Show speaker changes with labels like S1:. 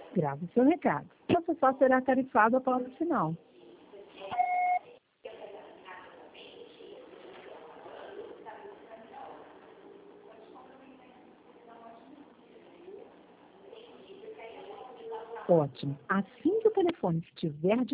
S1: Grave seu recado. Você só será tarifado após o sinal. Ótimo. Assim que o telefone estiver